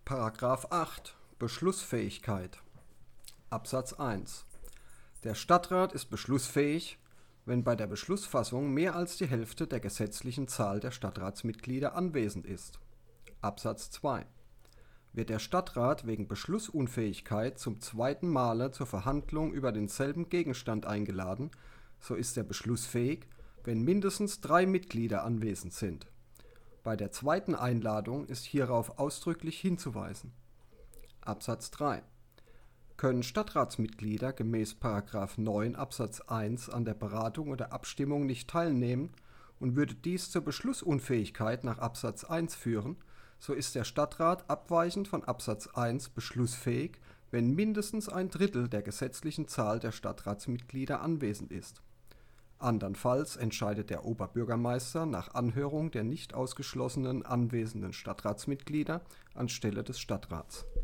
Paragraph 8 Beschlussfähigkeit Absatz 1 Der Stadtrat ist beschlussfähig, wenn bei der Beschlussfassung mehr als die Hälfte der gesetzlichen Zahl der Stadtratsmitglieder anwesend ist. Absatz 2 Wird der Stadtrat wegen Beschlussunfähigkeit zum zweiten Male zur Verhandlung über denselben Gegenstand eingeladen, so ist er beschlussfähig, wenn mindestens 3 Mitglieder anwesend sind. Bei der zweiten Einladung ist hierauf ausdrücklich hinzuweisen. Absatz 3 Können Stadtratsmitglieder gemäß § 9 Absatz 1 an der Beratung oder Abstimmung nicht teilnehmen und würde dies zur Beschlussunfähigkeit nach Absatz 1 führen, so ist der Stadtrat abweichend von Absatz 1 beschlussfähig, wenn mindestens ein Drittel der gesetzlichen Zahl der Stadtratsmitglieder anwesend ist. Andernfalls entscheidet der Oberbürgermeister nach Anhörung der nicht ausgeschlossenen anwesenden Stadtratsmitglieder anstelle des Stadtrats.